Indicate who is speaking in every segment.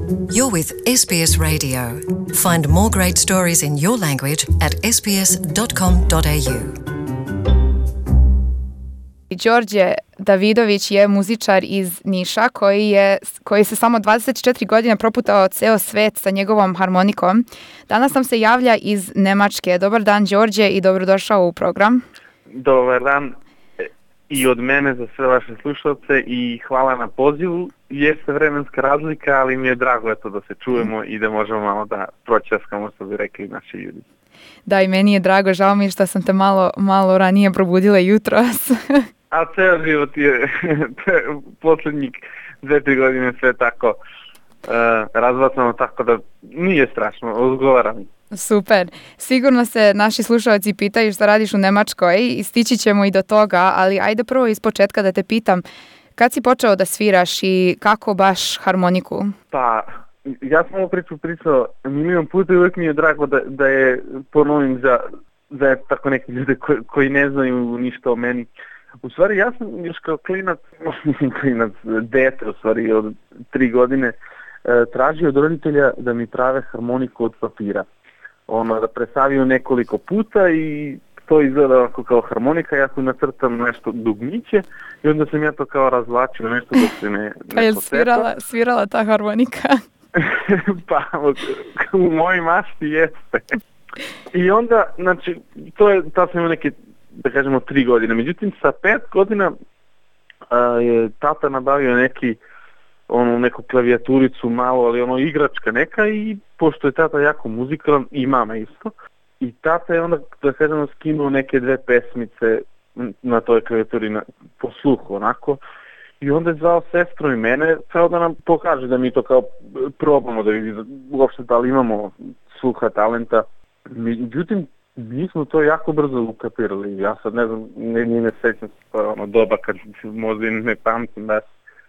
Speaker 1: You're with SBS Radio. Find more great stories in your language at sbs.com.au.
Speaker 2: Đorđe Davidović je muzičar iz Niša koji se samo 24 godine proputao ceo svet sa njegovom harmonikom. Danas nam se javlja iz Nemačke. Dobar dan, Đorđe, i dobrodošao u program.
Speaker 3: Dobar dan i od mene za sve vaše slušalce i hvala na pozivu. Jeste vremenska razlika, ali mi je drago da se čujemo i da možemo malo da proćaskamo, što bi rekli naši ljudi.
Speaker 2: Da, i meni je drago, žao mi je što sam te malo ranije probudila jutros.
Speaker 3: A ceo život je posljednjih 2-3 godine sve tako razbacano, tako da nije strašno, odgovara mi.
Speaker 2: Super. Sigurno se naši slušalci pitaju šta radiš u Nemačkoj i stići ćemo i do toga, ali ajde prvo iz početka da te pitam, kad si počeo da sviraš i kako baš harmoniku?
Speaker 3: Pa, ja sam ovu priču pričao milion puta i uvijek mi je drago da je ponovim za tako neki ljudi koji ne znaju ništa o meni. U stvari, ja sam još kao klinac, dete u stvari od 3 godine, tražio od roditelja da mi prave harmoniku od papira. Da presavio nekoliko puta i to izgleda ovako kao harmonika, ja tu nacrtam nešto dugmiće i onda sam ja to kao razvlačio nešto dok se ne
Speaker 2: Pa je svirala ta harmonika?
Speaker 3: Pa, u mojoj mašti jeste. I onda, znači, tad sam imao neke, da kažemo, 3 godine. Međutim, sa 5 godina je tata nabavio neku klavijaturicu malo, ali igračka neka, i pošto je tata jako muzikalan i mama isto, i tata je onda, da kažemo, skinuo neke 2 pesmice na toj klavijaturi po sluhu onako, i onda je zvao sestru i mene kao da nam pokaže da mi to kao probamo, da vidi uopšte da li imamo sluha, talenta. Međutim, mi smo to jako brzo ukapirali. Ja sad ne znam, ne sećam se doba kad možda i ne pamtim baš.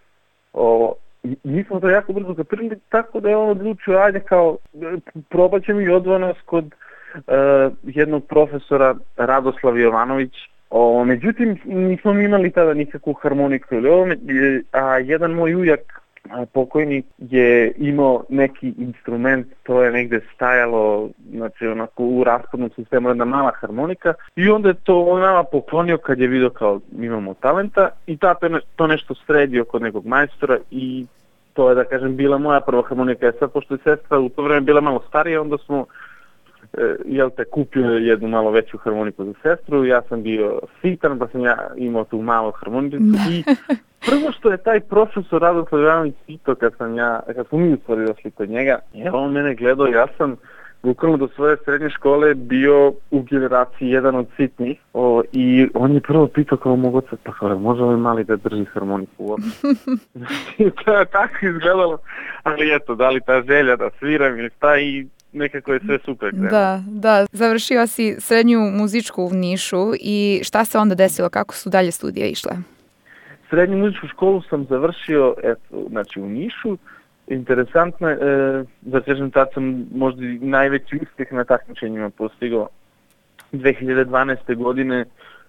Speaker 3: Mi smo to jako brzo ukapirali, tako da je on odlučio, ajde kao, probat ćemo i odveo nas kod jednog profesora, Radoslav Jovanović. Međutim, nismo imali tada nikakvu harmoniku ili a jedan moj ujak pokojnik je imao neki instrument, to je negde stajalo, znači onako u raspadnom sistemu, jedna mala harmonika, i onda je to nama poklonio kad je vidio kao imamo talenta, i tata je to nešto sredio kod nekog majstora i to je, da kažem, bila moja prva harmonika. Sad, pošto je sestra u to vreme bila malo starija, onda smo kupio jednu malo veću harmoniku za sestru, ja sam bio sitan, pa sam ja imao tu malu harmoniku i prvo što je taj profesor Radoslav Jovanović pitao kad smo mi u došli kod njega, on mene gledao, ja sam bukvalno do svoje srednje škole bio u generaciji jedan od sitnih, i on je prvo pitao kao moguće, pa kao može ovaj mali da drži harmoniku uopšte. Znači, to je tako izgledalo, ali eto, da li ta želja da sviram ili šta, i nekako je sve super.
Speaker 2: Da. Završio si srednju muzičku u Nišu i šta se onda desilo, kako su dalje studije išle?
Speaker 3: Srednju muzičku školu sam završio u Nišu. Interesantno je, da kažem, tad sam možda najveći uspjeh na takmičenjima postigao. 2012. godine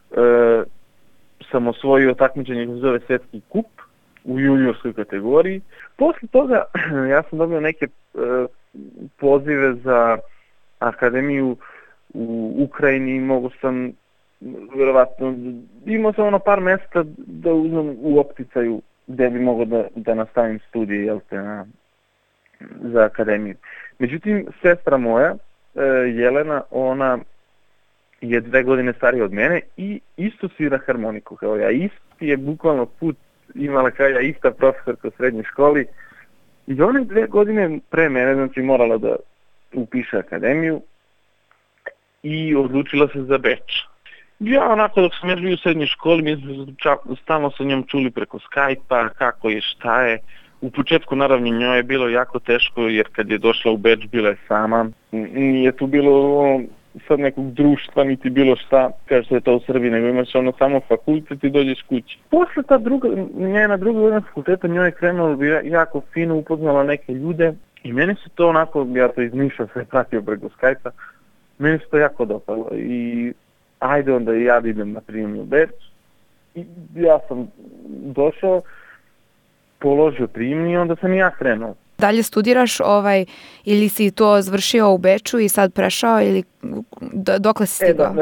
Speaker 3: sam osvojio takmičenje koje se zove Svetski kup u juniorskoj kategoriji. Posle toga ja sam dobio neke pozive za akademiju u Ukrajini, mogu sam vjerovatno, imao sam par mjesta da uzmem u opticaju gdje bi mogao da nastavim studije za akademiju. Međutim, sestra moja, Jelena, ona je 2 godine starija od mene i isto svira harmoniku kao ja. Isti je bukvalno put imala kao ja, ista profesorka u srednjoj školi, i ona je 2 godine pre mene, znači, morala da upiše akademiju i odlučila se za Beč. Ja onako, dok sam još bio u srednjoj školi, mi smo stalno sa njom čuli preko Skype-a kako je, šta je. U početku, naravno, njoj je bilo jako teško, jer kad je došla u Beč, bila je sama. Nije tu bilo sad nekog društva, niti bilo šta, kaže se je to u Srbiji, nego imaš samo fakultet i dođeš kući. Posle njena druga godina fakulteta, njoj je krenulo jako fino, upoznala neke ljude, i meni se to onako, ja to iz Niša sve pratio preko Skype-a, meni se to jako dopalo i ajde onda i ja idem na prijemni u Beč. I ja sam došao, položio prijemni i onda sam i ja krenuo.
Speaker 2: Dalje studiraš ili si to završio u Beču i sad prešao ili dokle si stigao?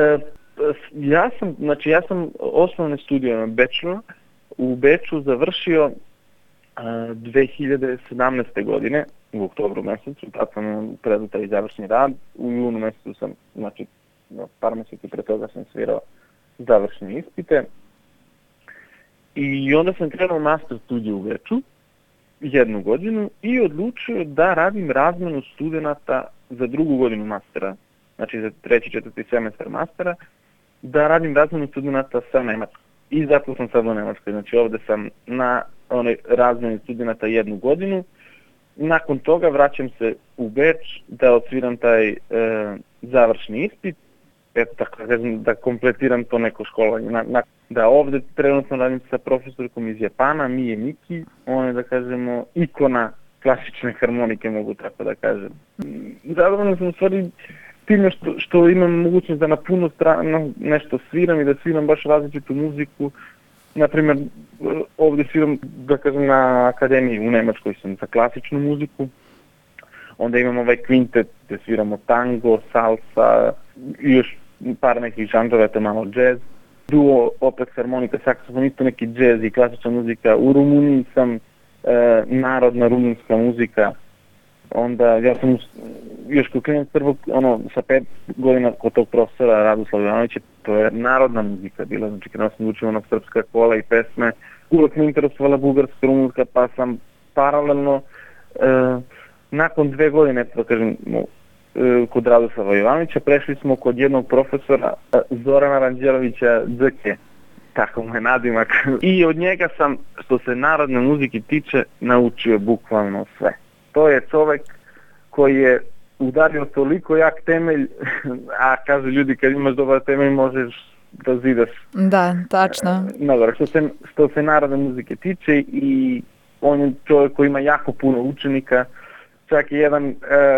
Speaker 3: Ja sam osnovne studije na Bachelor u Beču završio 2017. godine u oktobru mjesecu, tad sam predao taj završni rad. U junu mjesecu sam, par mjeseci pre toga sam svirao završne ispite. I onda sam krenuo master studiju u Beču, 1 godinu, i odlučio da radim razmenu studenata za 2. godinu mastera, znači za 3. 4. semestar mastera, da radim razmenu studenata sa Nemačkom. I zato sam sad u Nemačkoj, znači ovdje sam na razmeni studenata 1 godinu. Nakon toga vraćam se u Beč da odsviram taj završni ispit, da kompletiram to neko školovanje. Da ovdje trenutno radim sa profesorkom iz Japana, Mie Miki, on je, da kažemo, ikona klasične harmonike, mogu tako da kažem. Zadovoljno sam u stvari time što imam mogućnost da na puno strana nešto sviram i da sviram baš različitu muziku. Naprimjer, ovdje sviram, da kažem, na akademiji u Nemačkoj sam za klasičnu muziku. Onda imam ovaj kvintet gdje sviramo tango, salsa i još par nekih žanrova, to malo džez. Duo, opet harmonika, saksofon, isto neki džez i klasična muzika. U Rumuniji sam narodna rumunska muzika. Onda ja sam još kod klinac prvog, sa 5 godina kod tog profesora Radoslava Jovanovića, to je narodna muzika bila, znači kada sam učio srpska kola i pesme, uvek me interesovala bugarska, rumunska, pa sam paralelno nakon 2 godine, da kažem, kod Radoslava Jovanovića, prešli smo kod jednog profesora Zorana Ranđelovića Dzke, tako mu je nadimak, i od njega sam, što se narodne muzike tiče, naučio bukvalno sve. To je čovjek koji je udario toliko jak temelj, a kažu ljudi kad imaš dobar temelj možeš da zidaš.
Speaker 2: Da, tačno.
Speaker 3: Dobro, što se narodne muzike tiče, i on je čovjek koji ima jako puno učenika, čak i jedan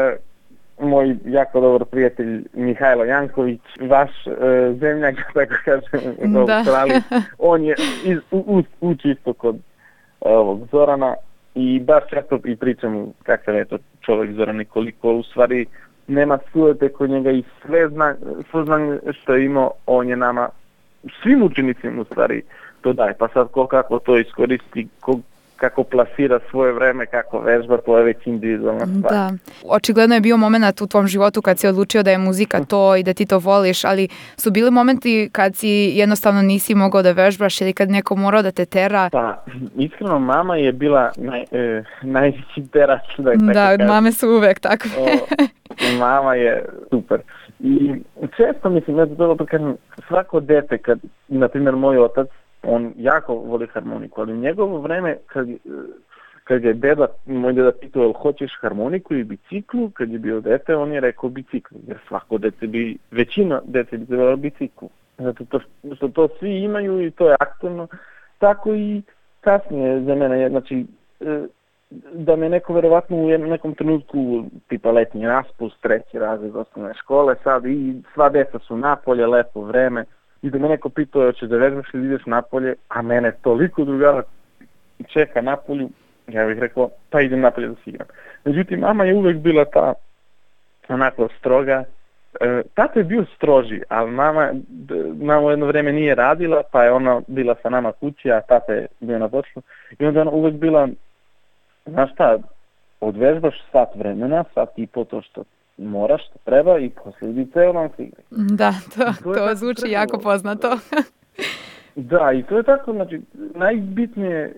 Speaker 3: moj jako dobar prijatelj Mihajlo Janković, vaš zemljak, tako kažem, u Australiji, on je uči isto kod ovog Zorana. I baš često i pričam kakav je to čovjek Zoran i koliko u stvari nema sujete kod njega i sve znanje što je imao, on je nama, svim učenicima u stvari to daje. Pa sad kako to iskoristi, kako plasira svoje vreme, kako vežba, to je već individualna stvar.
Speaker 2: Da, očigledno je bio moment u tvom životu kad si odlučio da je muzika to i da ti to voliš, ali su bili momenti kad si jednostavno nisi mogao da vežbaš ili kad neko morao da te tera?
Speaker 3: Pa, iskreno, mama je bila najveći terač.
Speaker 2: Da, mame su uvek tako.
Speaker 3: Mama je super. I često mislim, da kažem, svako dete, kad, na primjer, moj otac, on jako voli harmoniku, ali u njegovo vreme, kad je moj deda pitao, jel hoćeš harmoniku i biciklu, kad je bio dete, on je rekao biciklu, jer većina dete bi trebala biciklu. Zato što to svi imaju i to je aktualno. Tako i kasnije za mene, znači, da me neko verovatno u nekom trenutku, tipa letnji raspust, 3. razred osnovne škole, sad i sva deca su napolje, lepo vreme, i da me neko pitao, hoćeš da vežbaš ili ideš napolje, a mene toliko drugara čeka napolju, ja bih rekao, pa idem napolje da se igram. Međutim, mama je uvek bila ta onako stroga. Tata je bio stroži, ali mama jedno vreme nije radila, pa je ona bila sa nama kući, a tata je bio na poslu. I onda ona uvek bila, znaš šta, odvežbaš sat vremena, sat i po to što moraš, što treba, i poslije idi ceo dan se igra.
Speaker 2: Da, to zvuči jako poznato.
Speaker 3: Da, i to je tako, znači, najbitnije,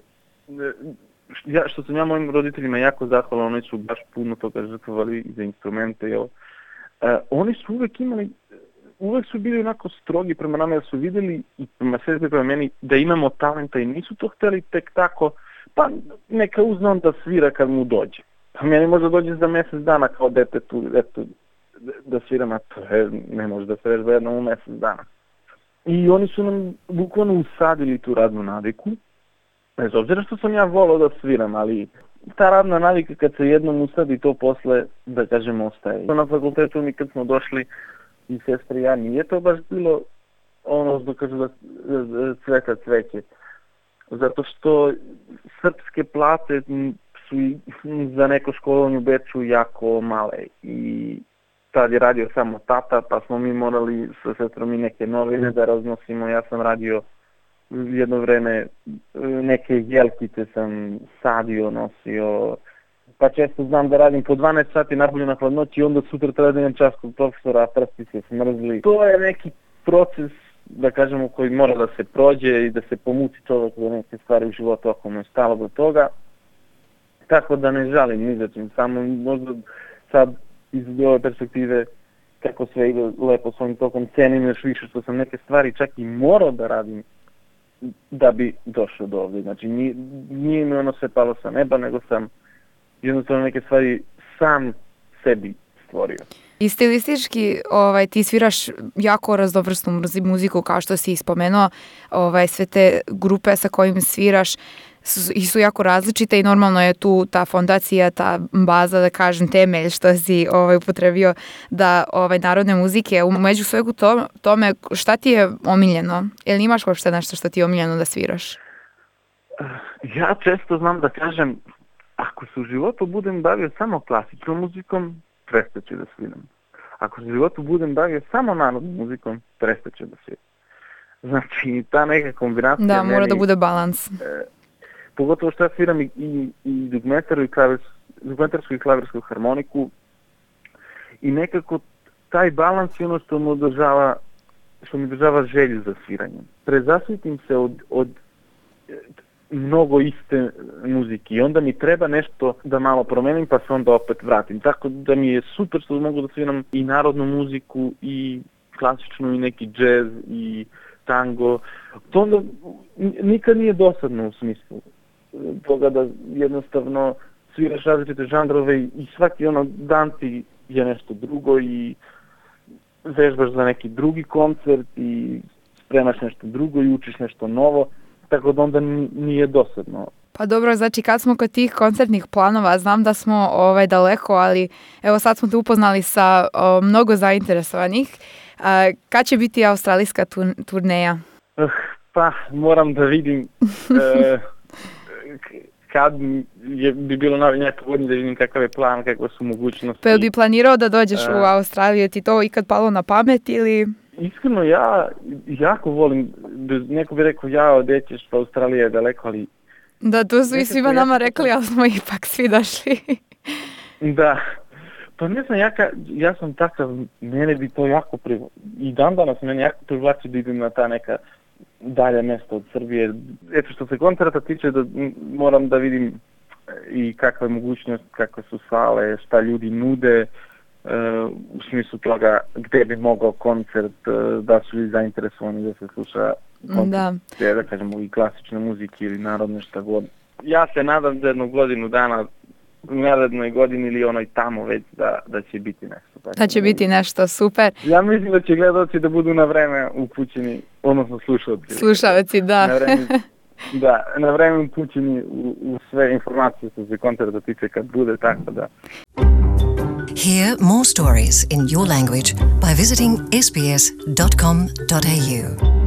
Speaker 3: što sam ja mojim roditeljima jako zahvalan, oni su baš puno toga žrtvovali za instrumente, jel? Oni su uvek su bili onako strogi prema nama, jer su vidjeli i prema sebi, prema meni, da imamo talenta i nisu to htjeli tek tako, pa neka uzne on da svira kad mu dođe. Pa meni možda dođe za mjesec dana kao detetu, eto, da sviram, a to ne može da se vežba jednom u mjesec dana. I oni su nam bukvalno usadili tu radnu naviku, bez obzira što sam ja volao da sviram, ali ta radna navika kad se jednom usadi, to posle, da kažem, ostaje. Na fakultetu mi kad smo došli i sestre i ja, nije to baš bilo ono što kažu da cveta cveće. Zato što srpske plate su i za neko školovanje u Beču jako male i tad je radio samo tata, pa smo mi morali sa sestrom i neke novine da raznosimo. Ja sam radio jedno vreme, neke jelkice sam sadio, nosio, pa često znam da radim po 12 sati napolju na hladnoći i onda sutra treba da imam čas kod profesora, a prsti se smrzli. To je neki proces, da kažemo, koji mora da se prođe i da se pomuci čovjek za neke stvari u životu ako mu je stalo do toga. Tako da ne žalim ni za čim, samo možda sad iz ove perspektive kako sve ide lepo svojim tokom, cenim još više što sam neke stvari čak i morao da radim da bi došao do ovdje. Znači nije mi ono sve palo sa neba, nego sam jednostavno neke stvari sam sebi stvorio.
Speaker 2: I stilistički ti sviraš jako raznovrsnu muziku, kao što si spomenuo, sve te grupe sa kojim sviraš su jako različite i normalno je tu ta fondacija, ta baza, da kažem, temelj što si upotrebio da narodne muzike. Među svegu tome, šta ti je omiljeno? Ili imaš uopšte nešto što ti je omiljeno da sviraš?
Speaker 3: Ja često znam da kažem, ako se u životu budem bavio samo klasičnom muzikom, prestaću da sviram. Ako se u životu budem bavio samo narodnom muzikom, prestaću da sviram. Znači, ta neka kombinacija...
Speaker 2: Da, mora da bude balans.
Speaker 3: Pogotovo što ja sviram i dugmetarsku i klavirsku harmoniku i nekako taj balans je ono što mi održava želju za sviranjem. Prezasvitim se od mnogo iste muzike i onda mi treba nešto da malo promenim pa se onda opet vratim. Tako da mi je super što mogu da sviram i narodnu muziku i klasičnu i neki džez i tango. To onda nikad nije dosadno u smislu toga da jednostavno sviraš različite žanrove i svaki dan ti je nešto drugo i vežbaš za neki drugi koncert i spremaš nešto drugo i učiš nešto novo, tako da onda nije dosadno.
Speaker 2: Pa dobro, znači kad smo kod tih koncertnih planova, znam da smo daleko, ali evo sad smo te upoznali sa mnogo zainteresovanih. Kad će biti australijska turneja?
Speaker 3: Pa moram da vidim kad bi bilo najpogodnije da vidim kakav je plan, kakve su mogućnosti.
Speaker 2: Pa bi planirao da dođeš u Australiju, ti to ikad palo na pamet ili...
Speaker 3: Iskreno, ja jako volim, neko bi rekao, gdje ćeš, pa Australija je daleko, ali...
Speaker 2: Da, to su i svima nama rekli, ali smo ipak svi došli.
Speaker 3: Da, pa ne znam, ja sam takav, mene bi to jako i dan danas mene jako privlači da idem na ta neka dalje mjesta od Srbije. Eto što se koncerta tiče, da moram da vidim i kakva je mogućnost, kakve su sale, šta ljudi nude, u smislu toga gdje bi mogao koncert, da su ljudi zainteresovani da se sluša koncert, da kažemo i klasične muzike ili narodne šta god. Ja se nadam da jednog godinu dana u narednoj godini ili onoj tamo već da će biti nešto.
Speaker 2: Da će biti nešto, super.
Speaker 3: Ja mislim da će gledalci da budu na vreme upućeni, odnosno slušalci.
Speaker 2: Slušalci, da.
Speaker 3: Na vreme upućeni u sve informacije što se koncerta tiče kad bude, tako da.
Speaker 1: Hear more stories in your language by visiting sbs.com.au.